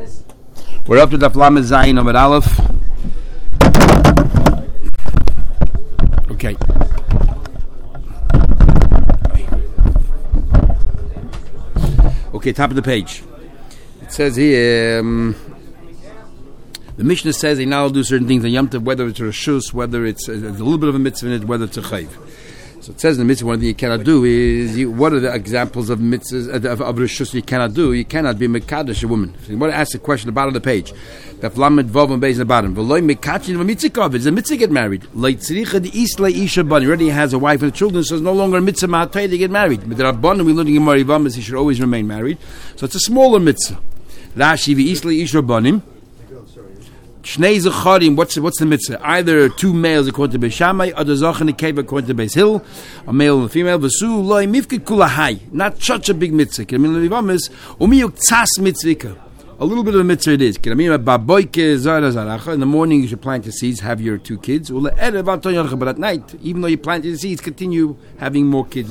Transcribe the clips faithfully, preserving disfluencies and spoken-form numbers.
We're up to the Lamed Zayin Amud Aleph. Okay. Okay, top of the page. It says here, um, the Mishnah says they now do certain things on Yom Tov, whether it's a Reshus, whether it's a, a little bit of a mitzvah in it, whether it's a Chayv. So it says in the mitzvah, one thing you cannot do is, you, what are the examples of mitzvahs, of, of Reshus you cannot do? You cannot be Mekadosh, a woman. If you want to ask the question at the bottom of the page, the Flamed Vav and Beis in the bottom, V'loi Mekachin v'mitzikov, does a mitzvah get married? Leit tzricha d'is le'isha bani, already has a wife and children, so it's no longer a mitzvah ma'atay to get married. But the Rabban, we learn in Gemara Yivamis, he should always remain married. So it's a smaller mitzvah. Rashi v'is le'isha banim. Shnei Zecharim, what's, what's the mitzvah? Either two males according to Beis Shammai, or the Zach and the Cave according to Beis Hill, a male and a female. V'su loy mifkid kulahai, not such a big mitzvah. K'ramin levivamis, umiyuk tzas mitzvika. A little bit of a mitzvah it is. K'ramin baboike zara zaracha. In the morning you should plant your seeds, have your two kids. But at night, even though you plant your seeds, continue having more kids.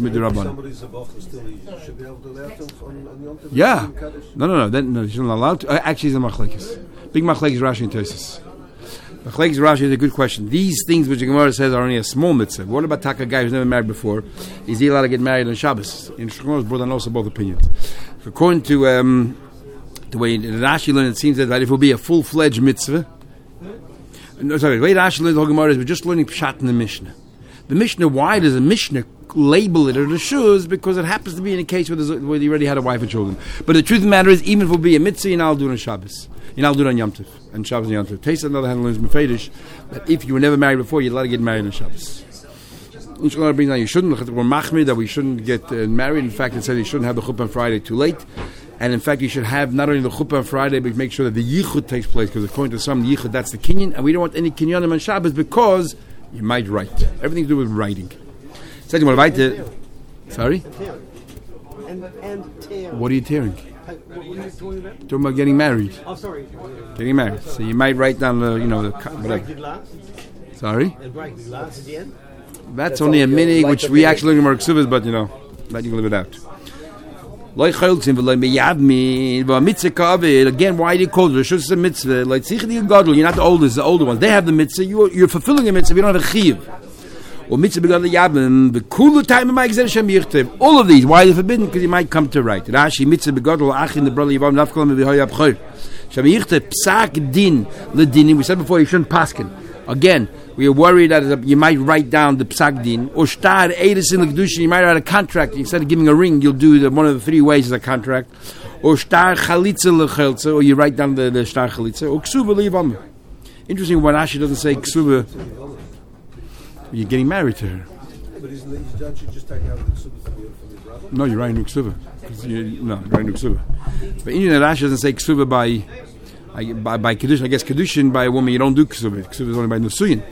Yeah. No, no, no. Then no, you're not allowed to. Uh, actually, it's a machlekes. Big machlekes Rashi and Tosfos. Machlekes Rashi is a good question. These things which the Gemara says are only a small mitzvah. What about taka guy who's never married before? Is he allowed to get married on Shabbos? In Shulchan Aruch, also both opinions. According to um, the way Rashi learned, it seems that, that if it will be a full-fledged mitzvah. No, sorry, the way Rashi learned the Gemara is we're just learning Pshat in the Mishnah. The Mishnah, why does the Mishnah label it as a shuz? Because it happens to be in a case where, there's a, where he already had a wife and children. But the truth of the matter is, even if it will be a mitzvah, you're not do it on Shabbos. You're not do it on Yom Tov. And Shabbos and Yom Tov. Taisa, on the other hand, learns Mefedish that if you were never married before, you're allowed to get married on Shabbos. Inshallah brings down you shouldn't. We're machmir that we shouldn't get uh, married. In fact, it says you shouldn't have the chuppah on Friday too late. And in fact, you should have not only the chuppah on Friday, but make sure that the yichud takes place. Because according to some yichud, that's the kinyan. And we don't want any kinyanim on Shabbos because you might write. Everything to do with writing. Second one, right? Sorry? And, and tearing. What are you tearing? What are you talking about? Talking about getting married. Oh, sorry. Getting married. So you might write down the, you know, the... Break the glass. Sorry? And break the glass at the end. That's, That's only a minig, which we actually learn in Mark Suvas, but, you know, let you live it out. Again, why do you call it Reshus a mitzvah? Like You're not the oldest, the older ones. They have the mitzvah. You're, you're fulfilling a mitzvah. You don't have a chiyuv. Or mitzvah begadol yabim. The cooler time of my exertion yichtiv. All of these, why are they forbidden? Because you might come to right. Rashi mitzvah begadol achin the brother yavam nafkolam v'hoyab choy. Shem yichtiv psak din l'dinim. We said before you shouldn't paskin. Again, we are worried that you might write down the psak din. Or shtar eidus in the kedushin. You might write a contract. Instead of giving a ring, you'll do the, one of the three ways as a contract. Or shtar chalitza l'cheltza. Or you write down the, the shtar chalitza. Or ksuva l'yavam. Interesting when Rashi doesn't say ksuva. You're getting married to her. But isn't don't you just take out the ksuba from your brother? No, you're writing ksuba. No, you're writing ksuba. But in Rashi doesn't say ksuba by by by kedushin. I guess kedushin by a woman you don't do ksuba. Ksuba is only by nusuyin.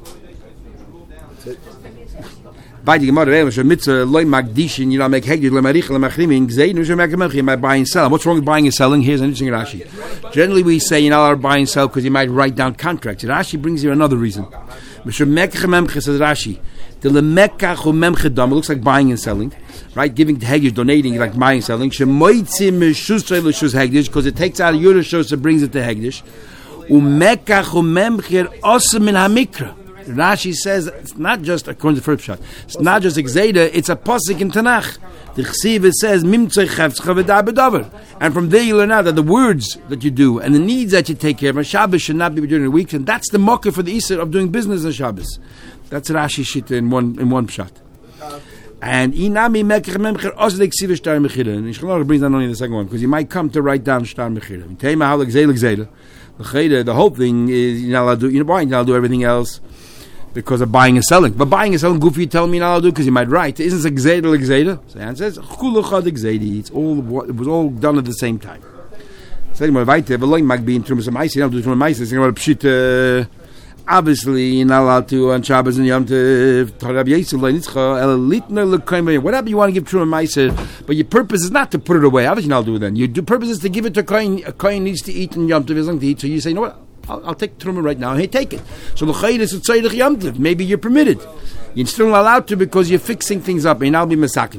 By the Gemara, mitzvah loy magdishin. You don't make hegdish loy marich loy machrimin. Gzeid nu shemek melchim by buying and selling. What's wrong with buying and selling? Here's an interesting Rashi. Generally, we say you're not allowed to buy and sell because you might write down contracts. Rashi brings here another reason. Says Rashi, the lemekach u memche dam. It looks like buying and selling, right? Giving to hegdish, donating like buying and selling. Shemoitzim meshusrei l'shus hegdish because it takes out of your shus and brings it to hegdish. Umekach u memcher osem min hamikra. Rashi says it's not just according to the first shot. It's not just Exeda, it's a pasuk in Tanakh. The Chesiv says Mimtzei Chevtzcha v'da b'davar, and from there you learn out that the words that you do and the needs that you take care of on Shabbos should not be during the week, and that's the mocker for the Isser of doing business on Shabbos. That's Rashi shit in one in one shot. And inami mekach memcher osle Ksiv shtar mechira. And Shulchan Aruch brings down only the second one because you might come to write down shtar mechira. Tema how Exeda Exeda. The whole thing is you're not allowed to do. You know why you're not allowed to do everything else. Because of buying and selling. But buying and selling, goofy, you tell me now I'll do because you might write. Isn't it Gzeida or Gzeida? So the answer says, It's all, it was all done at the same time. So anyway, weiter, Veloy mag be in Trumas Maisi, you don't do Trumas Maisi, it's about Pshit, obviously, you're not allowed to on Shabbos and Yom Tov, whatever you want to give Trumas Maisi, but your purpose is not to put it away. Obviously, you're not do it then. Your purpose is to give it to a kohen. A kohen needs to eat in Yom Tov, as long as he eats, so you say, you know what? I'll, I'll take Truma right now. Hey, take it. So l'chayr is tzayich yamtiv. Maybe you're permitted. You're still not allowed to because you're fixing things up. And I'll be masakin.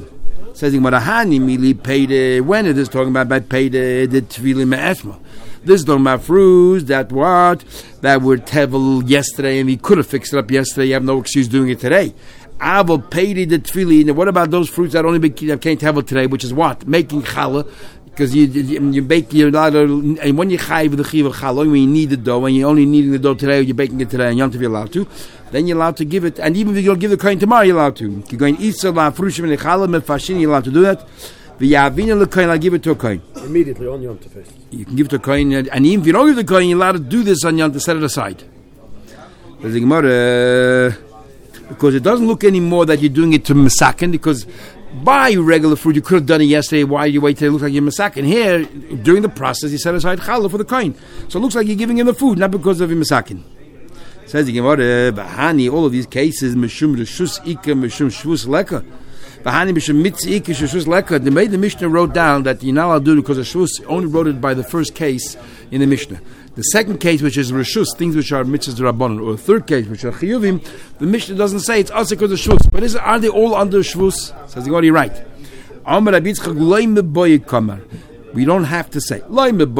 Says in Marahani, Mili paid when it is talking about by paid the Tvili Me'eshma. This is talking about fruits that what? That were tevel yesterday and we could have fixed it up yesterday. You have no excuse doing it today. Avo paid the Tvili. What about those fruits that only can't tevel today, which is what? Making challah. Because you, you you bake your and when you chayv the chiv of challah, when you need the dough, and you're only needing the dough today, or you're baking it today, and Yom Tov you're allowed to, then you're allowed to give it. And even if you don't give the kohen tomorrow, you're allowed to. You're going Isa la frushim and challah mefashin, you're allowed to do that. The yavina le kohen, I'll give it to a kohen immediately on Yom Tov. You can give it to a kohen, and even if you don't give the kohen, you're allowed to do this on Yom Tov, set it aside. There's a Gemara, because it doesn't look anymore that you're doing it to mesaken, because buy regular fruit, you could have done it yesterday. Why do you wait till it looks like you're masakin? Here, during the process, you set aside challah for the kohen. So it looks like you're giving him the food, not because of your masakin. Says the Gemara, Bahani, all of these cases, Meshum Reshus Ika, Meshum Shvus Leka. Bahani Meshum Mitz Ika, Shvus Leka. The made the Mishnah wrote down that you're not allowed to do it because the Shvus only wrote it by the first case in the Mishnah. The second case, which is Reshus, things which are mitzvahs d'Rabbanan, or the third case, which are Chiyuvim, the Mishnah doesn't say it's also because of Shvus. But is, are they all under Shvus? Says the Gemara, right. We don't have to say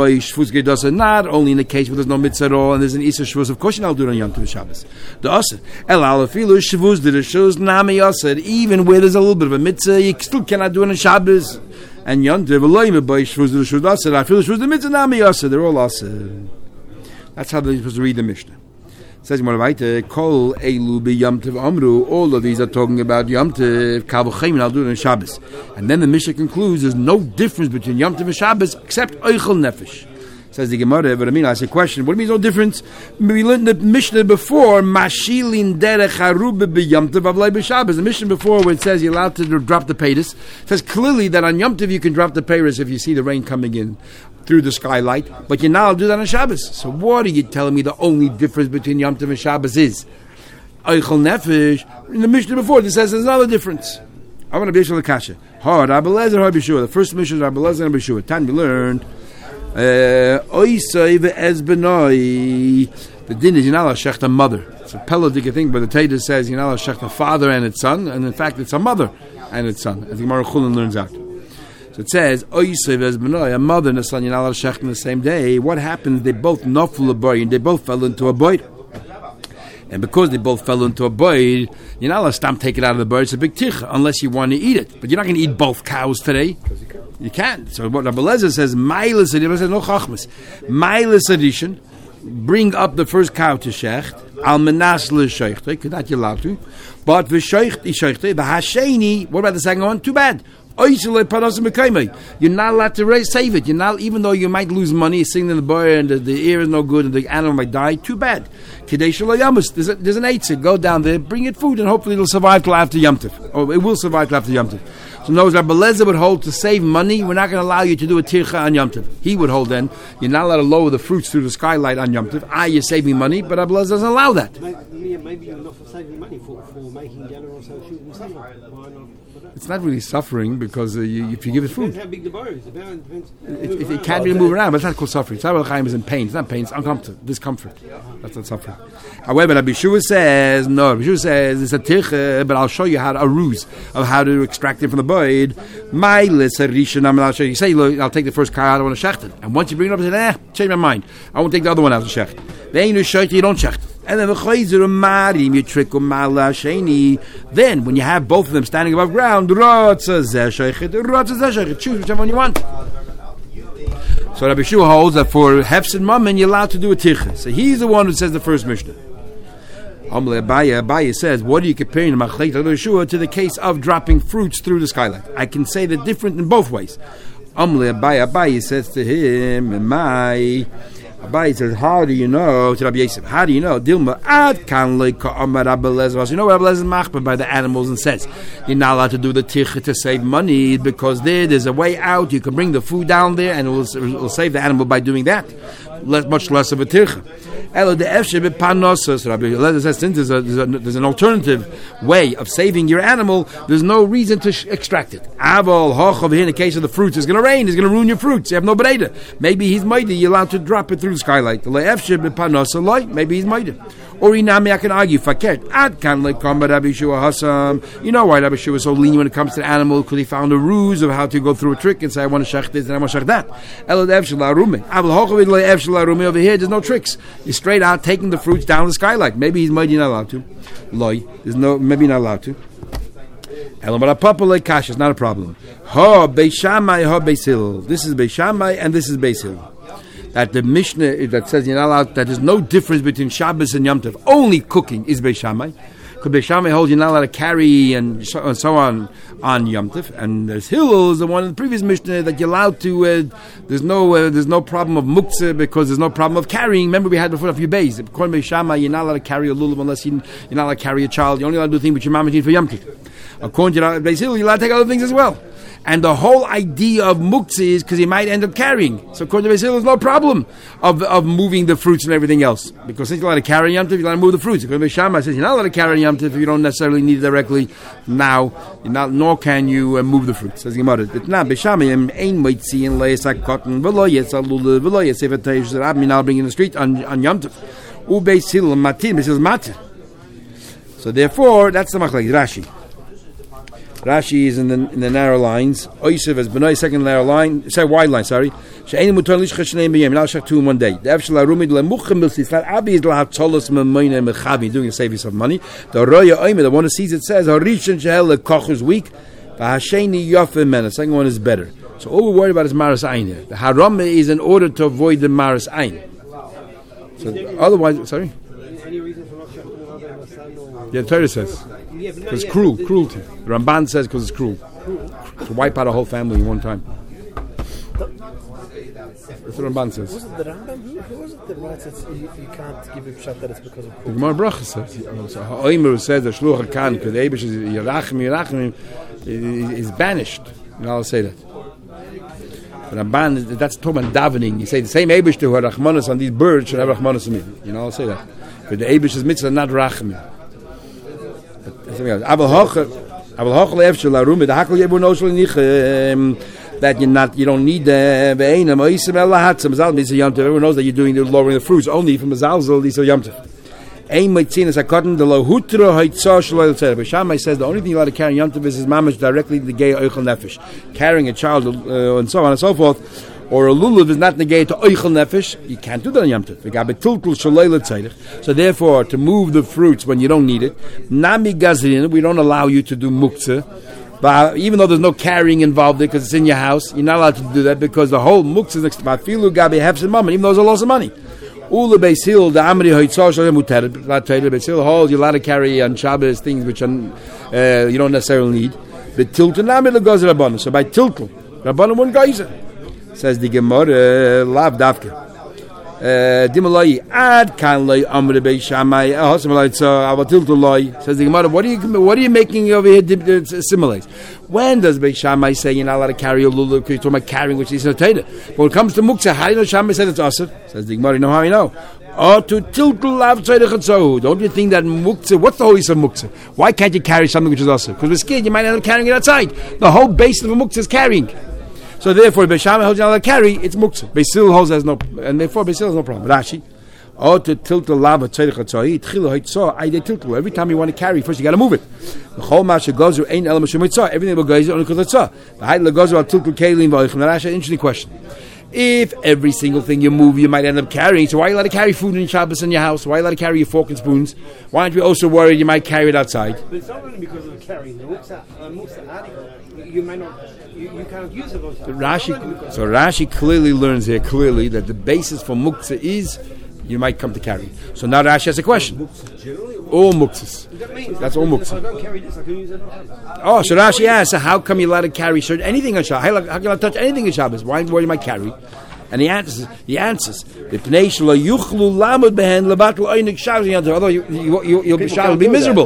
not only in the case where there's no mitzvah at all and there's an Isa Shvus. Of course, you're not doing it on Yom Tov Shabbos. The Asad El Alafilu Shvus the Reshus Nami Asad. Even where there's a little bit of a mitzvah, you still cannot do it on Shabbos. And Yom Tov Eloim B'Boy Shvus the Reshus Asad. I feel Shvus the mitzvah Nami Asad. They're all Asad. That's how they're supposed to read the Mishnah. It says more right. Kol Elu Be Yom Tov Amru. All of these are talking about Yom Tov. Kavuchayim and I'll do it on Shabbos. And then the Mishnah concludes: there's no difference between Yom Tov and Shabbos except Eichel Nefesh. Says the Gemara. But I mean, I say question. What do you mean no difference? We learned the Mishnah before. Mashilin derech harube be Yom Tov avlei b'Shabbos. The Mishnah before where it says you're allowed to drop the peiros says clearly that on Yom Tov you can drop the peiros if you see the rain coming in through the skylight, but you're not allowed to do that on Shabbos. So what are you telling me the only difference between Yom Tov and Shabbos is? Eichel Nefesh. In the Mishnah before, it says there's another difference. I want to be able to kasha. Ha, Rabbi Lezer, Rabbi Shua. The first Mishnah is Rabbi Lezer and Rabbi Shua. Time we learned. Oisai ve'ez benoi. The din is you're not allowed to shech a mother. It's a pelodic thing, but the Taita says you're not allowed to shech a father and its son, and in fact it's a mother and its son. As the Gemara Chulin learns out. So it says, a mother and a son, you're not allowed to shech in the same day. What happens? They both naful a boy, and they both fell into a boy. And because they both fell into a boy, you're not allowed to stamp take it out of the boy. It's a big ticha, unless you want to eat it. But you're not going to eat both cows today. You can't. So what Rabbi Lezer says, Mailis Adishan, says no chachmas. Mailis Adishan, bring up the first cow to shecht, al menas l'shechte, because that you're allowed to. But v'shechte, shechte, v'hasheni, what about the second one? Too bad. You're not allowed to raise, save it. You're not, even though you might lose money sitting in the boy and the, the ear is no good and the animal might die. Too bad. There's, a, there's an eitzah. Go down there, bring it food, and hopefully it'll survive till after Yom Tov. Or it will survive till after Yom Tov. So knows Rabbi Lezer would hold to save money. We're not going to allow you to do a tircha on Yom Tov. He would hold then. You're not allowed to lower the fruits through the skylight on Yom Tov. Ah, you're saving money, but Rabbi Lezer doesn't allow that. Maybe, maybe you're not for saving money for, for making dinner or so shooting summer. Why not? It's not really suffering because uh, you, if you give it food. Depends how big the bar is. Depends, depends it, it, it can't really move around, but it's not called suffering. Tzarech Chaim is in pain. It's not pain, it's uncomfort, discomfort. That's not suffering. However, Rabbi Shua says, no, Rabbi Shua says it's a tircha, but I'll show you how to, a ruse of how to extract it from the bird. My list, I'll show you. You say, look, I'll take the first car, I don't want to shecht it. And once you bring it up, you say, eh, change my mind. I won't take the other one out to shecht. Then you shecht, you don't shecht. And then you trick then when you have both of them standing above ground, choose whichever one you want. So Rabbi Shua holds that for hefs and mammon you're allowed to do a tircha. So he's the one who says the first Mishnah. Abaye, Abaye says, what are you comparing Rabbi Shua to the case of dropping fruits through the skylight? I can say the different in both ways. Abaye, Abaye says to him, my Abaye says, how do you know, to Rabbi Yosef, how do you know? Dilma, ad kan leika amar Rabbi Lezer. You know Rabbi Lezer is machbah by the animals and says, you're not allowed to do the tircha to save money because there, there's a way out. You can bring the food down there and it will, it will save the animal by doing that. Less, much less of a tircha. Elo de efshe b'panosas. Rabbi Eliezer says, since there's, a, there's, a, there's an alternative way of saving your animal, there's no reason to sh- extract it. Aval hochav, in the case of the fruits, it's going to rain, it's going to ruin your fruits. You have no breda. Maybe he's mighty, you're allowed to drop it through the skylight. Le efshe b'panosas loy, maybe he's mighty. Or inami, I can argue, faket. Ad kan lekam Rabbi Yeshua Hassam. You know why Rabbi Yeshua was so lenient when it comes to the animal? Because he found a ruse of how to go through a trick and say, I want to shech this and I want to shech that. Elo de efshe la'arumi. Aval hochav le efshe la'arumi. Over here, there's no tricks. You're straight out taking the fruits down the skylight. Maybe he's mighty not allowed to. Loy. There's no, maybe not allowed to. Elo marapapa le kash. It's not a problem. Ha beishamai, ha beisil. This is beishamai and this is beisil. That the Mishnah that says you're not allowed, that there's no difference between Shabbos and Yom Tov. Only cooking is Beis Shammai. Because Beis Shammai holds you're not allowed to carry and so, and so on on Yom Tov. And there's Hillel, the one in the previous Mishnah, that you're allowed to. Uh, there's no uh, there's no problem of muktzah because there's no problem of carrying. Remember we had before a few days. According to Beis Shammai, you're not allowed to carry a lulav unless you, you're not allowed to carry a child. You're only allowed to do things which your mama did for Yom Tov. According to Beis Hillel, you're allowed to take other things as well. And the whole idea of muktzah is because he might end up carrying. So according to Beis Hillel, there's no problem of of moving the fruits and everything else. Because since you're allowed to carry Yom Tov, you're allowed to move the fruits. According to Beis Shammai, says you're not allowed to carry Yom Tov if you don't necessarily need it directly now. You're not, nor can you uh, move the fruits. Says Gemara. It's not Beis Shammai. Ein moitzi in leisak cotton v'lo yetzal lulav v'lo yetzev ateish that I'll I'll bring in the street on on Yom Tov. U Beis Hillel matin. Beis Hillel matin. So therefore, that's the machlek Rashi. Rashi is in the in the narrow lines. Oisev as Benoi, second narrow line, say wide line. Sorry. She'einu mutar lishcha shnei b'yem. Now shach two in one day. The efshel arumid lemuchem milsifat abi is lahat tolos memoine mechavi, doing to save yourself money. The roya oimer, the one who sees it says harishon shehel lekoch is weak. V'hasheni yofim men. The second one is better. So all we're worried about is maras ayin here. The haram is in order to avoid the maras ayin. So otherwise, sorry. Any reason for not shechting another son or? Yeah, the Torah says. Yeah, but no, Because yeah, cruel, the, cruelty. The Ramban says because it's cruel. To wipe out a whole family in one time. That's what Ramban says. Was it the Rambam? Who, who was it that writes that you, you can't give a shot that it's because of The cruelty? Gemara Bracha says. So Ha'omer says the Shluch HaKan, because the Eibush is Yerachim, Yerachim, is banished. You know, I'll say that. But Ramban, that's talking about davening. You say the same Eibush to her Rachmanis on these birds should have Rachmanis on me. You know, I'll say that. But the Eibush is mitzvah, not Rachim. That you're not, you don't need the everyone knows that you're doing the lowering the fruits only from Mazalzel. These are yamtiv. Ein mitzin a cotton the lohutra haitzah shloil tzedek. But Shammai says the only thing you're allowed to carry yamtiv is his mamash directly to the gay oichel nefesh, carrying a child uh, and so on and so forth. Or a lulav is not negated to oichel nefesh. You can't do that on Yom Tov. So therefore, to move the fruits when you don't need it, nami gazrin, we don't allow you to do muktzah. But even though there's no carrying involved there because it's in your house, you're not allowed to do that because the whole muktzah is next to mafilu gabi hefs and mammon, even though there's a loss of money. Ula Beis Hillel the amri hoitzah shalem mutared. Beis Hillel holds you're allowed to carry on Shabbos things which are, uh, you don't necessarily need. But tiltul nami legazer rabbanon. So by tiltul, rabbanon won't geyser. Says the Gemara, lav dafka. Dimalai ad kan lay amre Beis Shammai. Hosamalai so avatiltul loy. Says the Gemara, what are you what are you making over here similate? When does Beis Shammai say you're not allowed to carry a lulav because you're talking about carrying which is not tater? But when it comes to muktzah, how do you know Shammai said it's asur? Says the Gemara, you know how you know? Oh, to tiltul lav tzedek. Don't you think that muktzah? What's the whole use of muktzah? Why can't you carry something which is asur? Because we're scared you might end up carrying it outside. The whole basis of a muktzah is carrying. So therefore, Beis Shammai holds you not allowed to carry, it's muktzah. Beis Hillel holds there's no, and therefore Beis Hillel has no problem. Rashi, oh to tilt the lava tzedek hatzai, tchila haitzah, I de tiltul. Every time you want to carry, first you got to move it. The whole masha gozer ain't elam shemitzah. Everything will go only because it's tzah. The height legozer al tiltul kelim v'oichem. Rashi, interesting question. If every single thing you move, you might end up carrying. So why are you allowed to carry food in Shabbos in your house? Why are you allowed to carry your fork and spoons? Why aren't you also worried you might carry it outside? But it's not only because of carrying the muktzah. Uh, muktzah, you might not, you, you can't use it. So Rashi, so Rashi clearly learns here clearly that the basis for muktzah is you might come to carry. So now Rashi has a question. All muktzahs. That's all muktzah. If I don't carry this, I can use it. Oh, so Rashi asks, so how come you're allowed to carry certain anything on Shabbos? How, how can you touch anything in Shabbos? Why worry you might carry? And he answers, he answers, although you, you, you'll be, you'll be miserable.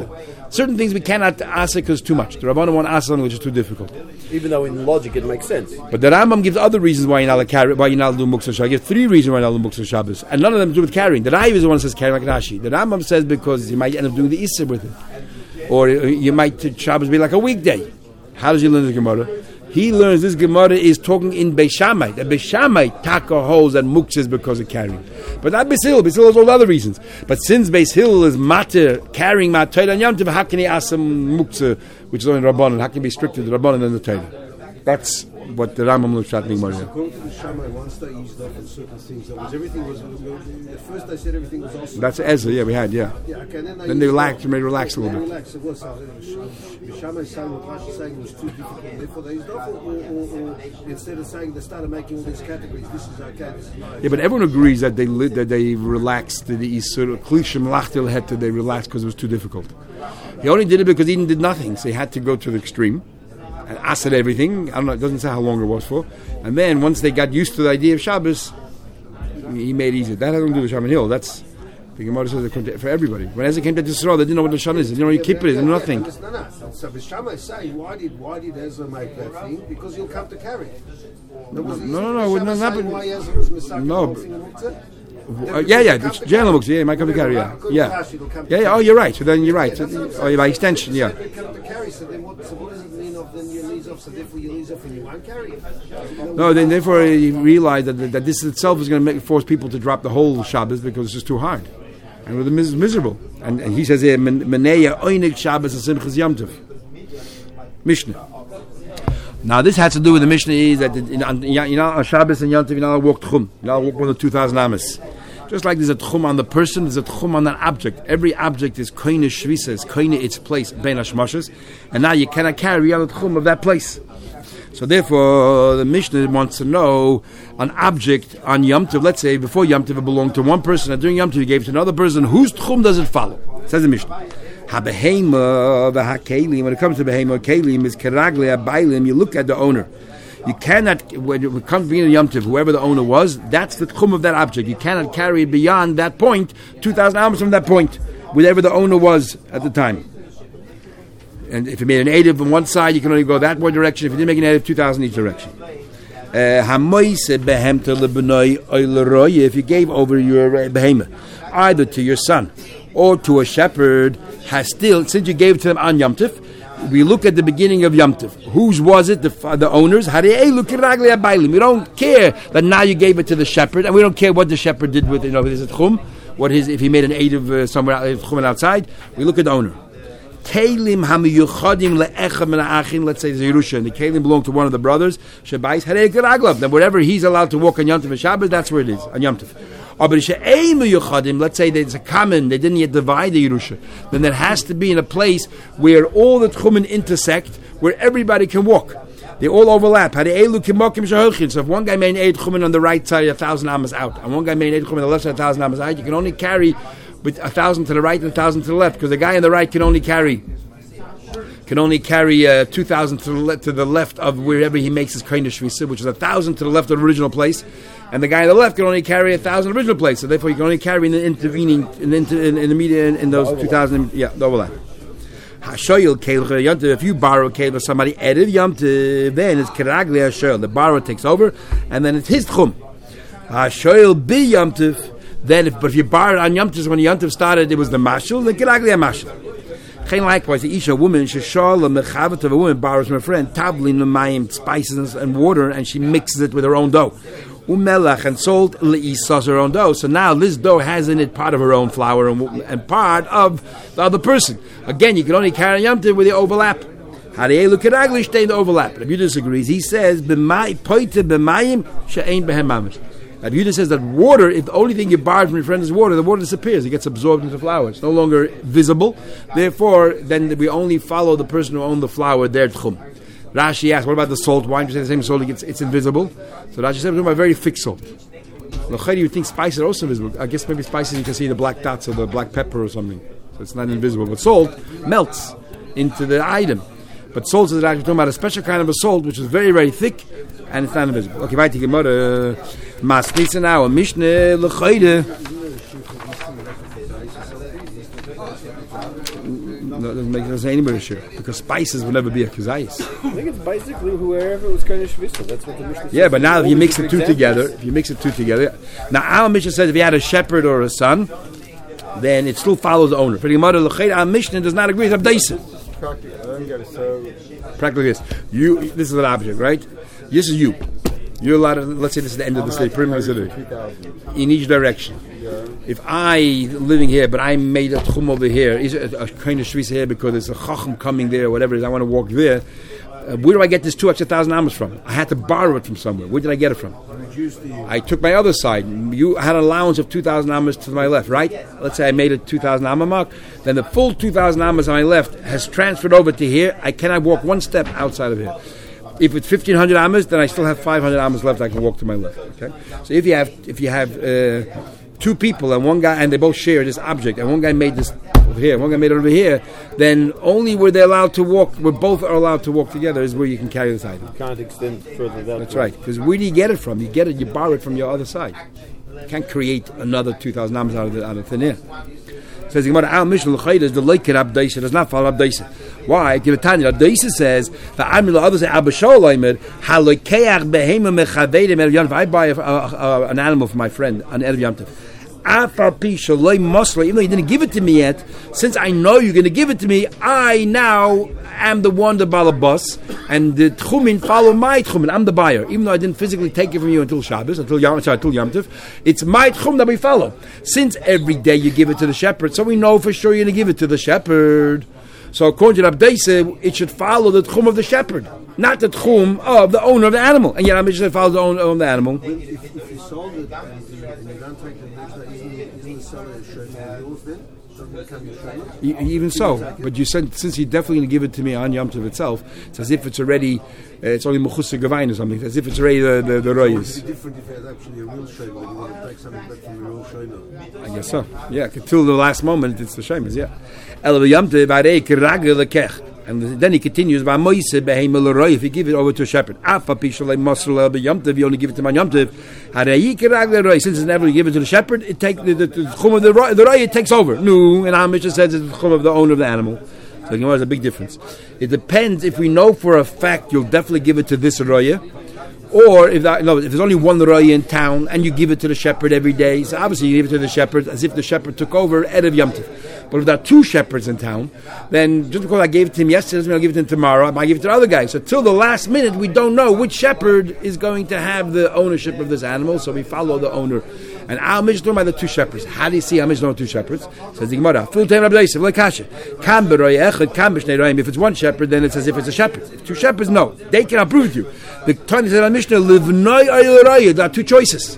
Certain things we cannot asa because it's too much. The Rabbanan want asa which is too difficult. Even though in logic it makes sense. But the Rambam gives other reasons why you're not allowed to carry, why you're not allowed to do muktzah Shabbos. He gives three reasons why you're not allowed to do muktzah Shabbos, and none of them do with carrying. The Raiv is the one that says carry like Rashi. The Rambam says because you might end up doing the Isser with it, or you might Shabbos be like a weekday. How does he learn this Gemara? He learns this Gemara is talking in Beis Shammai. The Beis Shammai taka holds that muktzah is because of carrying, but not Beis Hillel. Beis Hillel has all other reasons. But since Beis Hillel is mater carrying mater and Yom Tov, how can he ask some muktzah, which is only Rabbanan? How can he be strict to the Rabbanan and the Torah? That's what the Rambam looks at. According to the Shammai, once they eased off on certain things, that was everything was. At first, they said everything was also. That's Ezra. Yeah, we had. Yeah. Yeah. Okay, then they, then they relaxed. Made relax a little bit. Relax. It was. The Shammai saying what Rashi saying was too difficult. Therefore, they eased off, or, or, or, or instead of saying they started making all these categories. This is okay. This is not. Yeah, but everyone agrees that they li- that they relaxed the Isur Klishim Lachtil had to they relaxed because it was too difficult. He only did it because Eden did nothing, so he had to go to the extreme. And asked everything. I don't know. It doesn't say how long it was for. And then once they got used to the idea of Shabbos, he made it easy. That has nothing to do with Shaman Hill. That's the Gemara says it for everybody. When Ezra came to Yisrael, they didn't know what the Shan is. They didn't know what Kippur is. They knew nothing. No, no. So the Shammai is saying, why did why did Ezra make that thing? Because he'll come to carry. No, no, no, no. It wouldn't happen. Why Ezra was misaking No. the whole thing in Muktzah? Uh, yeah, yeah, the Jalen books, yeah, it might come to carry, yeah, yeah, yeah, yeah. Oh, you're right. So then you're right. So, oh, by extension, yeah. Come to carry. So then, what? So what does it mean? Of then you leave off. So therefore you leave off and you won't carry. No, then therefore you realize that that this itself is going to make, force people to drop the whole Shabbos because it's just too hard, and with mis- miserable. And, and he says here, Meneya oinig Shabbos asimchas Yom Tov. Mishnah. Now this has to do with the Mishnah is that you know, you know on Shabbos and Yom Tov you're not allowed to walk tchum. You're not allowed to walk more than two thousand amas. Just like there's a tchum on the person, there's a tchum on that object. Every object is koine shvisa, is koine its place, bein hashmashas, and now you cannot carry on the tchum of that place. So therefore, the Mishnah wants to know an object on Yom Tov. Let's say before Yom Tov it belonged to one person, and during Yom Tov you gave it to another person. Whose tchum does it follow? It says the Mishnah. Ha-behema v'ha-kelim. When it comes to behema kelim, is keragle ha-bailim. You look at the owner. You cannot, when it comes to being a Yom Tov, whoever the owner was, that's the tchum of that object. You cannot carry it beyond that point, two thousand amos from that point, whatever the owner was at the time. And if you made an native on one side, you can only go that one direction. If you didn't make a native, two thousand each direction. If you gave over your behemoth, either to your son or to a shepherd, has still, since you gave it to them on Yom Tov, we look at the beginning of Yom Tov. Whose was it? The, the owners. We don't care that now you gave it to the shepherd, and we don't care what the shepherd did with it. You know, is it chum? What his, if he made an eidav uh, somewhere chum outside? We look at the owner. Kelim hamiyuchadim le'echem mena'achim. Let's say the Yerusha, and the kelim belong to one of the brothers. Shabais harei keraglav. Then wherever he's allowed to walk on Yom Tov and Shabbos, that's where it is on Yom Tov. Let's say there's a common, they didn't yet divide the Yerusha. Then there has to be in a place where all the tchumen intersect, where everybody can walk. They all overlap. So if one guy made an eight tchumen on the right side, a thousand amas out, and one guy made an eight tchumen on the left side, a thousand amas out, you can only carry with a thousand to the right and a thousand to the left, because the guy on the right can only carry can only carry uh, two thousand to the, le- to the left of wherever he makes his kind of shvisa, which is a thousand to the left of the original place, and the guy on the left can only carry a thousand original place. So therefore, you can only carry in the intervening, in the, inter, in, in the media, in, in those two thousand, yeah, the overlap. If you borrow a keilah, somebody added Yom Tov, then it's keragli hashoyel. The borrower takes over, and then it's his tchum. Hashoyel bi Yom Tov. Then, if, but if you borrowed on Yom Tov, when Yom Tov started, it was the mashal, the keragli mashal. Likewise, the isha woman, sheshal a mechavet of a woman borrows from a friend tavlin mayim, spices and water, and she mixes it with her own dough. Umelach and salt leisas her own dough. So now this dough has in it part of her own flour and, and part of the other person. Again, you can only carry Yom Tov with the overlap. Harielu keragli stay in the overlap. Rabbi Yehuda disagrees. He says b'may poite b'mayim she'ein behem mamish. Rabbi Yehuda says that water, if the only thing you borrowed from your friend is water, the water disappears. It gets absorbed into the flour. It's no longer visible. Therefore, then we only follow the person who owned the flour, their tchum. Rashi asks, what about the salt? Why don't you say the same salt? It's, it's invisible. So Rashi said, we're talking about very thick salt. L'chayri, you think spices are also invisible. I guess maybe spices you can see the black dots or the black pepper or something. So it's not invisible. But salt melts into the item. But salt is actually talking about a special kind of a salt which is very, very thick and it's not invisible. Okay, weiter Gemara. Masnitza now, a Mishnah l'chayre. doesn't make doesn't anybody sure because spices will never be a kazayis. I think it's basically whoever was kind of shvisa. That's what the Mishnah says. Yeah, but now if you mix the two Examples. together, if you mix the two together, now our Mishnah says if you had a shepherd or a son, then it still follows the owner. For the mother, our Mishnah does not agree with Abdaisa. Practically, I don't get it. So, Practically this. You, this is an object, right? This is you. You're allowed to, let's say this is the end of the city, perimeter of the city. In each direction. yeah. If I living here, but I made a tchum over here, is it a, a kind of shvisa here because there's a chacham coming there, or whatever it is, I want to walk there. Uh, where do I get this two extra thousand amas from? I had to borrow it from somewhere. Where did I get it from? I took my other side. You had an allowance of two thousand amas to my left, right? Let's say I made a two thousand amma mark. Then the full two thousand amas on my left has transferred over to here. I cannot walk one step outside of here. If it's fifteen hundred amas, then I still have five hundred amas left. I can walk to my left. Okay. So if you have if you have uh, two people and one guy and they both share this object and one guy made this over here, one guy made it over here, then only where they're allowed to walk, where both are allowed to walk together, is where you can carry this item. Can't extend further that That's way. right. Because where do you get it from? You get it, you borrow it from your other side. You can't create another two thousand amas out of the, out of thin air. Says the Gemara, our Mishnah l'chayda is the leikir abdaisa does not follow abdaisa. Why? Givatanya abdaisa says the Amila others say abashol leimer halokeach behema mechavedim erev yontif. I buy a, a, a, an animal for my friend on erev yontif. Afar pi shaloi mosla, even though you didn't give it to me yet, since I know you're going to give it to me, I now am the one, the balabas, and the tchumin follow my tchumin. I'm the buyer, even though I didn't physically take it from you until Shabbos, until Yom, sorry, until Yom Tov. It's my tchum that we follow. Since every day you give it to the shepherd, so we know for sure you're going to give it to the shepherd. So according to Abdeisa, it should follow the tchum of the shepherd, not the tchum of the owner of the animal. And yet I'm just follow the owner of the animal. If, if you sold it and, and you don't take the measure, isn't, isn't the seller a shayla yours then? Doesn't it become your shayla? E- Even so, but you said since you're definitely going to give it to me on Yom Tov itself, it's as if it's already, uh, it's only mechusa gavain or something. It's as if it's already the the, the It would royas. be different if it had actually a real shayla, when you want to take something back from the real shayla. I guess so. Yeah, until the last moment, it's the shemas. Yeah. El Yom Tov arei kiragel lekech. And then he continues by Moise behema l'roy. If you give it over to a shepherd, afa pishalei masrul be Yom Tov, you only give it to my Yom Tov. Harei kiragel roy. Since it's never given to the shepherd, it take the the, the chum of the roy. The roy it takes over. No, and our Mishnah says it's the chum of the owner of the animal. So you know, there's a big difference. It depends if we know for a fact you'll definitely give it to this roya, or if that, no, if there's only one roya in town and you give it to the shepherd every day. So obviously you give it to the shepherd as if the shepherd took over Erev Yom Tov. But if there are two shepherds in town, then just because I gave it to him yesterday doesn't mean I'll give it to him tomorrow. I might give it to the other guy. So till the last minute, we don't know which shepherd is going to have the ownership of this animal. So we follow the owner. And our Mishnah by the two shepherds. How do you see our Mishnah on two shepherds? Says the Gemara, full time Rabbi Yosef, like Kasha. Kam b'roy echad, kam b'shnei royim. If it's one shepherd, then it's as if it's a shepherd. If two shepherds, no, they cannot prove it to you. The Tanya said on Mishnah, livnoi ayil roya. There are two choices.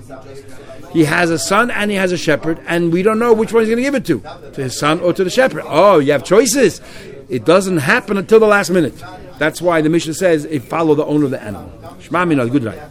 He has a son and he has a shepherd, and we don't know which one he's going to give it to, to his son or to the shepherd. Oh, you have choices. It doesn't happen until the last minute. That's why the Mishnah says, it follow the owner of the animal. Shema min al good right.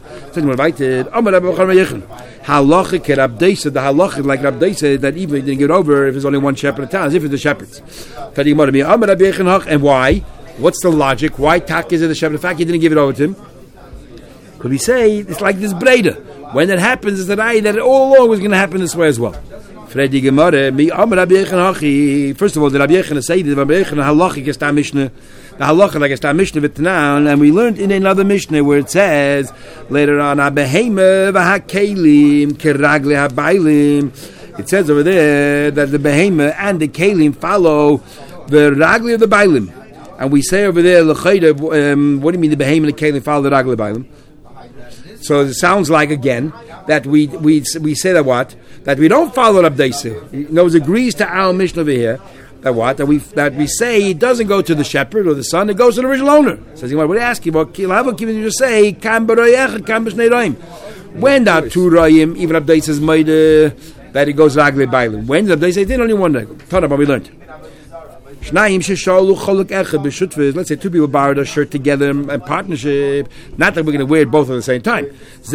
Halachic Rabdeisa, the halachic like Rabdeisa, that even if you didn't get over if there's only one shepherd in town, as if it's the shepherds. And why? What's the logic? Why tak is it the shepherd? The fact you didn't give it over to him. Could we say it's like this breda? When it happens, it's that I that it all along was going to happen this way as well. Fredi Gemara, mi Amar Rabbi Yechon Hachi. First of all, the Rabbi Yechon say the Rabbi Yechon halachic is the Mishnah. The halacha like it's the Mishnah v'tanan, and we learned in another Mishnah where it says later on, Abehema v'hakelim keragle habaylim. It says over there that the behema and the kelim follow the ragli of the bailim, and we say over there l'chayda. Um, what do you mean the behema and the kelim follow the ragli of the bailim? So it sounds like again that we we we say that what that we don't follow Rabdeisa. He knows agrees to our Mishnah over here that what that we that we say it doesn't go to the shepherd or the son, it goes to the original owner. Says he, what do you ask you? Well, you just say kam b'royech kam b'shnei royim. When there are two royim, even Rabdeisa's made that it goes ragli bailim. When Rabdeisa did only one day. Tana, but we learned. Let's say two people borrowed a shirt together in partnership. Not that we're going to wear it both at the same time.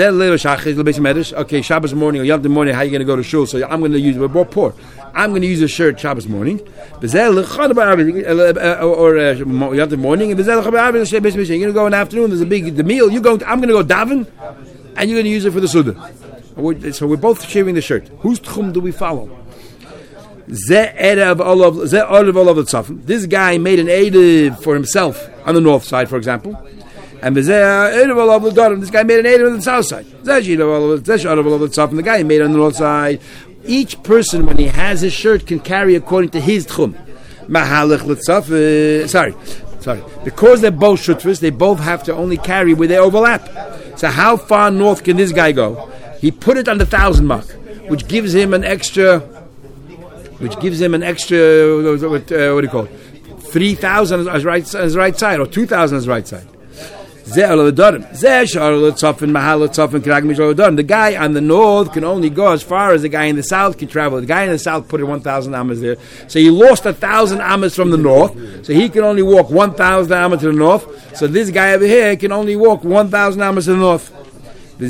Okay, Shabbos morning or Yom Tov morning, how are you going to go to shul? So I'm going to use, we're both poor. I'm going to use a shirt Shabbos morning. Or Yom Tov morning. You're going to go in the afternoon, there's a big the meal. You're going to, I'm going to go daven, and you're going to use it for the Suda. So we're both sharing the shirt. Whose tchum do we follow? Ze Erev Olav, Ze Erev Olav Tzafim. This guy made an Erev for himself on the north side, for example. And Ze Erev Olav L'Darim, this guy made an Erev on the south side. Ze Erev Olav Tzafim, the guy made it on the north side. Each person, when he has his shirt, can carry according to his tchum. Mahalach L'Tzaf, sorry, sorry. Because they're both shutfas, they both have to only carry where they overlap. So how far north can this guy go? He put it on the thousand mark, which gives him an extra... which gives him an extra, uh, what, uh, what do you call it? three thousand on his right, on his right side, or two thousand on his right side. The guy on the north can only go as far as the guy in the south can travel. The guy in the south put in one thousand amas there. So he lost one thousand amas from the north. So he can only walk one thousand amas to the north. So this guy over here can only walk one thousand amas to the north. And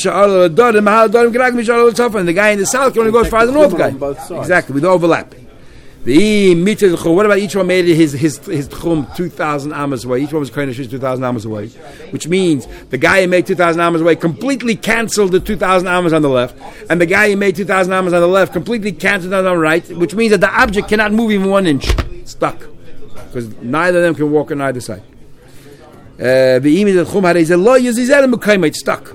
the guy in the south can only go as far as the north guy. Exactly, with overlap. What about each one made his his his tchum two thousand amas away? Each one was kind of two thousand amas away, which means the guy who made two thousand amas away completely canceled the two thousand amas on the left, and the guy who made two thousand amas on the left completely canceled it on the right, which means that the object cannot move even one inch. It's stuck, because neither of them can walk on either side. It's stuck.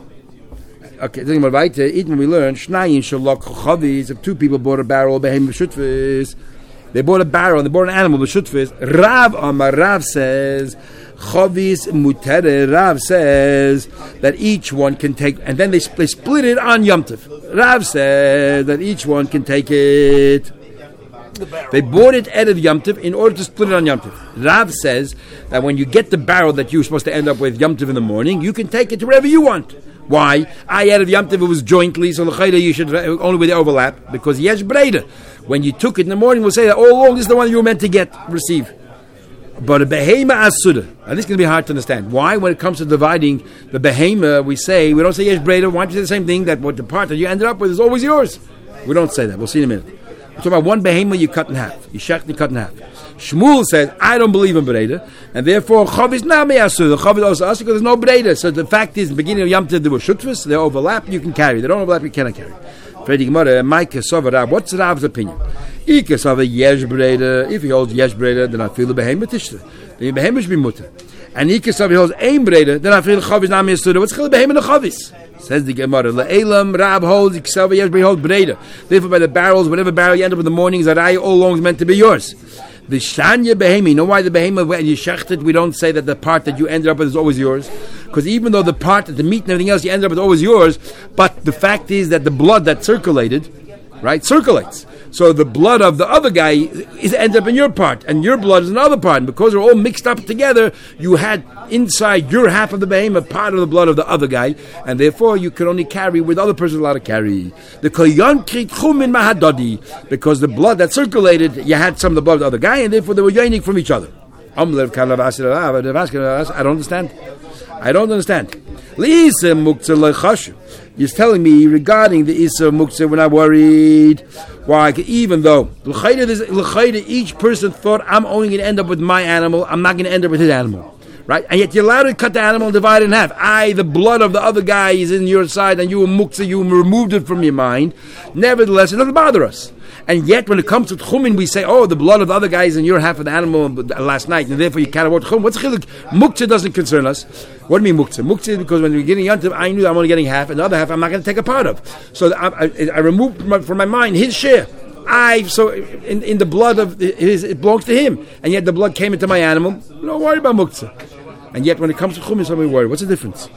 Okay, think about weiter. Even we learn Shnayin Shalok Chavis. If two people bought a barrel, behem b'shutfis. They bought a barrel. They bought an animal b'shutfis. Rav Amar Rav says Chavis Mutere. Rav says that each one can take, and then they, they split it on Yom Tov. Rav says that each one can take it. They bought it out of Yom Tov in order to split it on Yom Tov. Rav says that when you get the barrel that you're supposed to end up with Yom Tov in the morning, you can take it to wherever you want. Why? I added Yom Tov, it was jointly, so l'chayda you should only with the overlap, because yesh breda. When you took it in the morning, we'll say that all along this is the one you were meant to get, receive. But a behema asuda, and this is going to be hard to understand. Why? When it comes to dividing the behema, we say, we don't say yesh breda, why don't you say the same thing, that what the part that you ended up with is always yours? We don't say that, we'll see in a minute. We're talking about one behema you cut in half, you shech you cut in half. Shmuel says, I don't believe in Breda, and therefore Chav is not me'asur. The Chav is also asur because there's no Breda. So the fact is, in the beginning of Yom Tov, there were shutfas, they overlap, you can carry. They don't overlap, you cannot carry. Fredi Gemara, Micah Sova Rav, what's Rav's opinion? Ika Sova Yesh Breda, if he holds Yesh Breda, then I feel the Behem Tishta. The Behem should be mutter. And Ika Sova holds Ein Breda, then I feel Chav is not me'asur. What's the Behem and the Chavis? Says the Gemara, Le'elam Rav holds, Ika Sova Yesh Breda holds Breda. Therefore, by the barrels, whatever barrel you end up in the morning, Zarai all along is meant to be yours. The Shanya Behemi, you know why the Behema, when you shecht it, we don't say that the part that you ended up with is always yours? Because even though the part, the meat and everything else you ended up with is always yours, but the fact is that the blood that circulated, right, circulates. So the blood of the other guy is ends up in your part, and your blood is another part. And because they're all mixed up together, you had inside your half of the behemoth part of the blood of the other guy, and therefore you could only carry where the other person is allowed to carry. The koyan krit chumin mahadadi, because the blood that circulated, you had some of the blood of the other guy, and therefore they were yearning from each other. I don't understand. I don't understand. He's telling me regarding the Isa Muktzah, we're not worried. Why? Even though each person thought, I'm only going to end up with my animal, I'm not going to end up with his animal. Right? And yet you're allowed to cut the animal and divide it in half. I, the blood of the other guy is in your side, and you were Muktzah, you removed it from your mind. Nevertheless, it doesn't bother us. And yet, when it comes to Tchumin, we say, oh, the blood of the other guy is in your half of the animal last night, and therefore you can't avoid Tchumin. What's Chiluk? Muktzah doesn't concern us. What do you mean Muktzah? Muktzah is because when we're getting Yantiv, I knew I'm only getting half, and the other half I'm not going to take a part of. So I, I, I removed from my, from my mind his share. I, so in, in the blood of his, it belongs to him. And yet the blood came into my animal. Don't worry about Muktzah. And yet when it comes to Tchumin, somebody worry. What's the difference?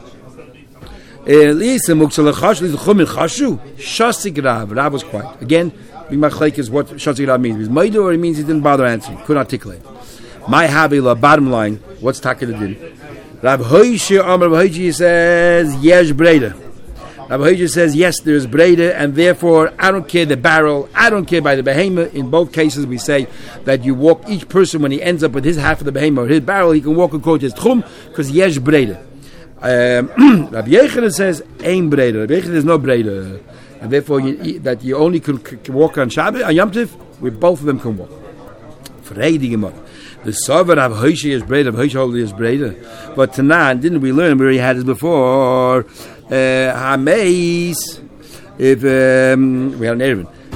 Shasik Rav. Rav was quiet. Again, Bimachleik is what Shasik Rav means. Is Maidu, or it means he didn't bother answering. Couldn't articulate. My Havila, bottom line, what's Takeda did? Rav Hoyshe Amar Rav Hoyshe says, Yesh Breda. Rav Hoyshe says, yes, there's Breda, and therefore, I don't care the barrel, I don't care by the behemoth. In both cases, we say that you walk, each person, when he ends up with his half of the behemoth, or his barrel, he can walk according to his tchum, because Yesh Breda. Um, Rav Yechanan says, Ein Breda. Rav Yechanan, there's no Breda. And therefore, you, that you only can, can walk on Shabbat, on Yom Tov, where both of them can walk. Fredi Gemara. The Sover of Hoyshe is Breda, of Hoyshe is Breda. But Tanan, didn't we learn where he had it before? Hameis, if, um, we had an Erevin.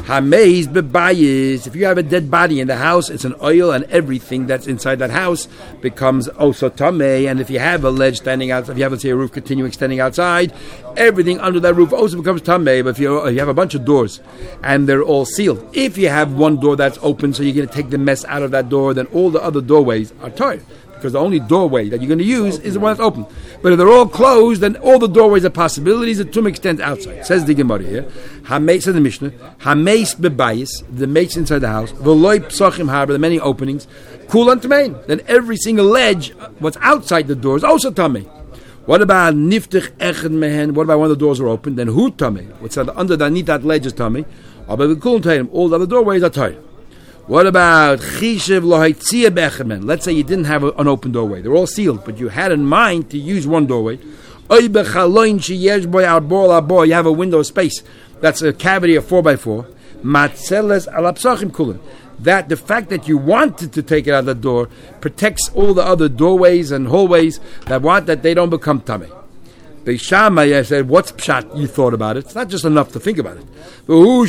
Hameiz bebayis. If you have a dead body in the house, it's an oil, and everything that's inside that house becomes also tamei. And if you have a ledge standing out, if you have, let's say, a roof continuing extending outside, everything under that roof also becomes tamei. But if you, if you have a bunch of doors and they're all sealed, if you have one door that's open, so you're going to take the mess out of that door, then all the other doorways are tied. Because the only doorway that you're going to use is the one that's open. But if they're all closed, then all the doorways are possibilities. The tum extends outside. Says the Gemara here. Hamei, says the Mishnah. Hameis bebayis, the mates inside the house. V'loi psachim harbor, the many openings. Kulan tamein. Then every single ledge, what's outside the door is also tamei. What about niftich echad mehen? What about when the doors are open? Then who tamei? What's under underneath that ledge is tamei. All the other doorways are tied. What about chishev lohitzia bechemen? Let's say you didn't have a, an open doorway; they're all sealed, but you had in mind to use one doorway. You have a window space that's a cavity of four by four. Matzeles alapsachim kulim. That the fact that you wanted to take it out of the door protects all the other doorways and hallways that want that they don't become tamei. Beishamai said, "What's pshat? You thought about it. It's not just enough to think about it. Before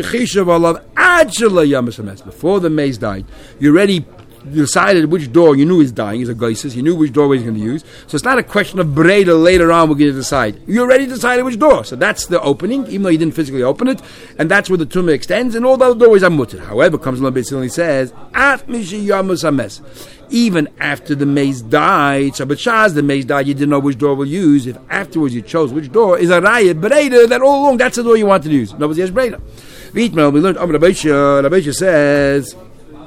the maze died, you already decided which door. You knew he's dying. He's a geisus. You knew which doorway he's going to use. So it's not a question of breda later on. We're going to decide. You already decided which door. So that's the opening, even though you didn't physically open it, and that's where the tumah extends. And all the other doorways are mutter. However, comes along bit and says, At mishi yamus hames. Even after the maze died, Shabbat Shaz, the maze died, you didn't know which door we'll use. If afterwards you chose which door, is a raya breda that all along that's the door you wanted to use. Nobody has breda. We learned, Amr Rabbeisha, Rabbeisha says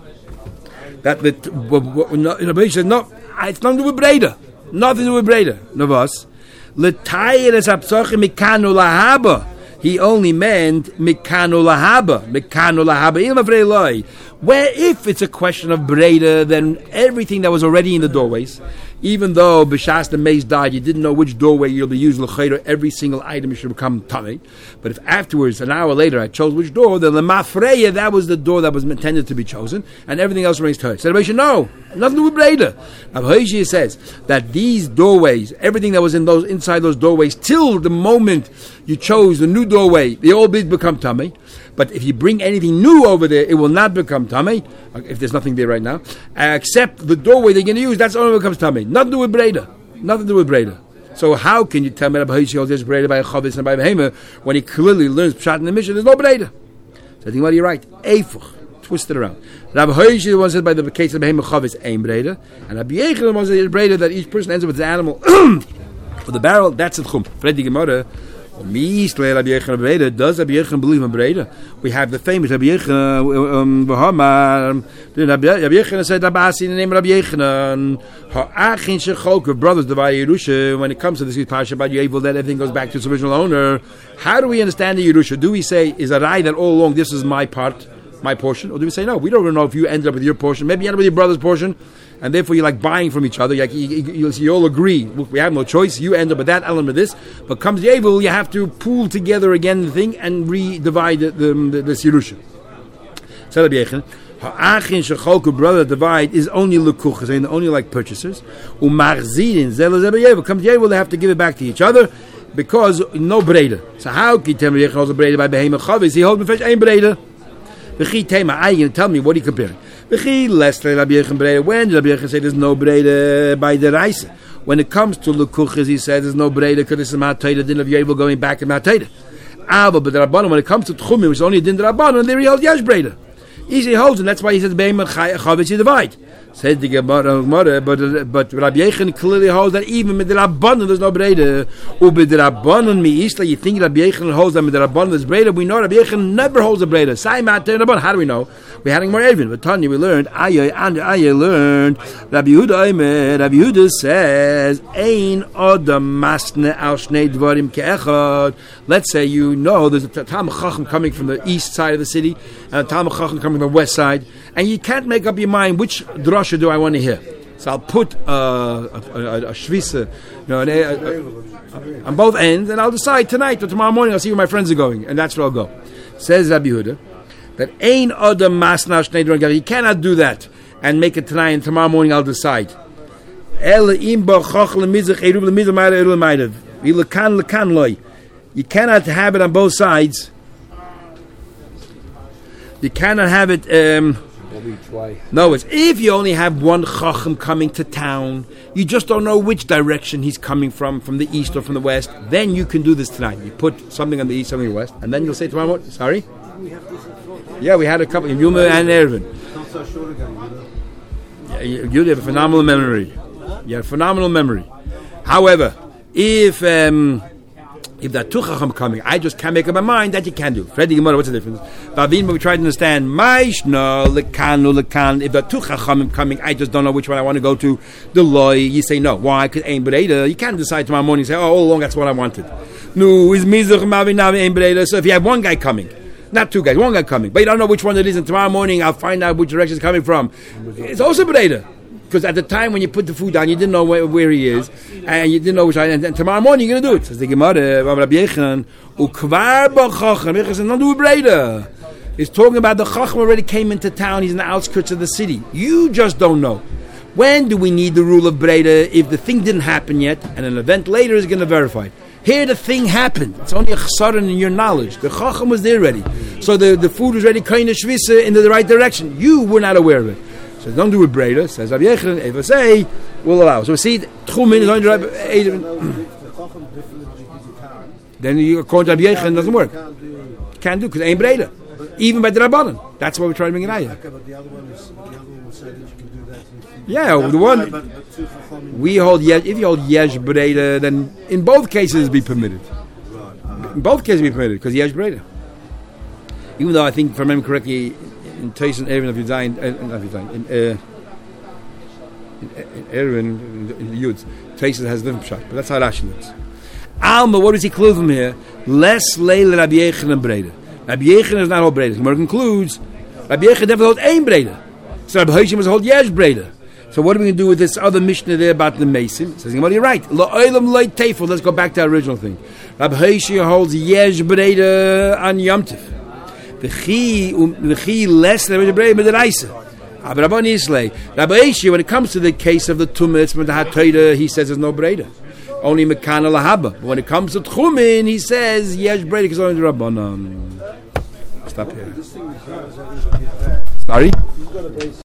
that the Rabbeisha says no, it's nothing to do with breda, nothing to do with breda. Novas l'tayir es apsochim mikanu lahaba. He only meant mikanu lahaba, mikanu lahaba. Ilma vrei. Where if it's a question of breda, then everything that was already in the doorways, even though b'shas the maze died, you didn't know which doorway you'll be using l'chayra, every single item should become tamei. But if afterwards, an hour later, I chose which door, then the mafreya, that was the door that was intended to be chosen, and everything else remains tight. So everybody should know, nothing to do with breda. Rav Hoshia says that these doorways, everything that was in those inside those doorways, till the moment you chose the new doorway, they all become tamei. But if you bring anything new over there, it will not become tamei, if there's nothing there right now, except the doorway they're going to use, that's only what becomes tamei. Nothing to do with breda. Nothing to do with breda. So how can you tell me that there's breda by a chavis and by a behemoth when he clearly learns pshat in the mission? There's no breda. So I think what you're right. Eifuch. Twist it around. Rabbi Hoshia the one said by the case of behemoth chavis aim breda, and Rabbi Yechon the one said breda that each person ends up with the animal for the barrel. That's it. Chum. Freddy Gemara. Does Rabbi Yechon believe in breda? We have the famous Rabbi Yechon. Rabbi Yechon said, "Abasi in the name of Rabbi Yechon, ha'achin shechok brothers divide Yerusha." When it comes to this parsha about Yovel, that everything goes back to its original owner. How do we understand the Yerusha? Do we say is a right that all along this is my part, my portion, or do we say no? We don't know if you ended up with your portion. Maybe you ended up with your brother's portion. And therefore you're like buying from each other. Like you, you, you all agree. Look, we have no choice. You end up with that element of this. But comes the Yovel, you have to pool together again the thing and re-divide the, the, the, this Yerusha. So Rabbi Yechon, ha'achin shecholku brother divide is only lekuch, is only like purchasers. U'machzidin zelo zeh b'Yovel. Comes the Yovel, they have to give it back to each other because no breda. So how can you tell me Yechon holds a breda by behemoth chavis? He holds mefesh ein breda. V'chi tema ayin. Tell me what are you comparing? When did Rabbi Yechon say there's no breda by the Reise? When it comes to Lekuchas, he says there's no breda because it's a Ma'atayda din of Yovel going back to Ma'atayda. Ava, but the Rabbanon, when it comes to Tchumim, which is only din the Rabbanon, there he holds Yesh breda. Easy holds, and that's why he says Be'emet Chavetz divide. Said the Gemara, but but Rabbi Yechon clearly holds that even with the Rabbanon there's no breda. Ubid the Rabbanon mi isla. You think Rabbi Yechon holds that with the Rabbanon there's breda? We know Rabbi Yechon never holds a breda. Sai Ma'atayda Rabbanon. How do we know? We're having more Evin. But Tanya, we learned. Ayah and Ayah learned. Rabbi Yehuda Aimer. Rabbi Yehuda says, "Ein odam masne al shnei dvarim ke'echad." Let's say you know there's a Talmid Chacham coming from the east side of the city and a Talmid Chacham coming from the west side, and you can't make up your mind which drasha do I want to hear. So I'll put uh, a, a, a shvisa, you know, an, a, a, a, on both ends, and I'll decide tonight or tomorrow morning. I'll see where my friends are going, and that's where I'll go. Says Rabbi Yehuda that ein adam masna shnei dvarim. You cannot do that and make it tonight, and tomorrow morning I'll decide. El im ba chach lemizach eruv lemizach ma'arev eruv ma'arev. V'lekan lekan loy. You cannot have it on both sides. You cannot have it. Um, Each way. no, it's if you only have one chacham coming to town, you just don't know which direction he's coming from, from the east or from the west. Then you can do this tonight. You put something on the east, something on the west, and then you'll say tomorrow morning. Sorry. Yeah, we had a couple. Yuma and Ervin. Not so short ago, you know. Yeah, you, you have a phenomenal memory. You have phenomenal memory. However, if um, if that two chacham coming, I just can't make up my mind that you can do. Freddy Gemara, what's the difference? Bavin, we try to understand. Maishna lekanu lekan. If the two chacham coming, I just don't know which one I want to go to. The loy, you say no. Why? Because ain breda. You can't decide tomorrow morning. Say, oh, all along that's what I wanted. No, is mizach mavinav ain breda. So if you have one guy coming. Not two guys, one guy coming. But you don't know which one it is, and tomorrow morning I'll find out which direction it's coming from. It's also Breda. Because at the time when you put the food down, you didn't know where, where he is, and you didn't know which one, and, and tomorrow morning you're going to do it. Says the Gemara, Rabbi Yechon, Ukvar b'chacham. Yechon says, don't do it Breda. He's talking about the chacham already came into town, he's in the outskirts of the city. You just don't know. When do we need the rule of Breda if the thing didn't happen yet, and an event later is going to verify it? Here the thing happened. It's only a chsaron in your knowledge. The chacham was there already. So the, the food was ready kind of shvisa in the right direction. You were not aware of it. So don't do it Breda. Says Rabbi Yechon, if I say, we'll allow. So we see, Tchumin is only Rabbi then you according to Rabbi Yechon, it doesn't work. Can't do, because it ain't Breda. Even by the Rabbanan. That's why we're trying to bring an ayah. Okay, but the other one is, the other one will say that you can do that. Yeah, the one, we hold, yes, if you hold Yesh Breda, then in both cases it'd be permitted. In both cases it'd be permitted, because Yesh Breda. Even though I think, if I remember correctly, in Tyson, Erwin of Yudain, uh, not Yudain, in, uh, in Erwin, in, in the Yuds, Tyson has a different shot, but that's how Rashi looks. Alma, what does he conclude from here? Less Leil Rabbi Yechon and Breda. Rabbi Yechon is not hold Breda. Gemara concludes, Rabbi Yechon never hold Ein Breda. So Rabbi Hoshim must hold Yesh Breda. So what are we going to do with this other Mishnah there about the Mason? Says Gemara, you're right. La'olam loy teifel. Let's go back to our original thing. Rabbi Hoshim holds Yesh Breda on Yom Tov. The chi less than Yesh Breda b'deraisa. Rabbi Rabban Yislei. Rabbi Hoshim, when it comes to the case of the Tumas from the Hatoida, he says there's no Breda. Only Mekana Lahaba. But when it comes to Tchumin, he says Yesh Breda because only the Rabbanan. Stop here. Sorry?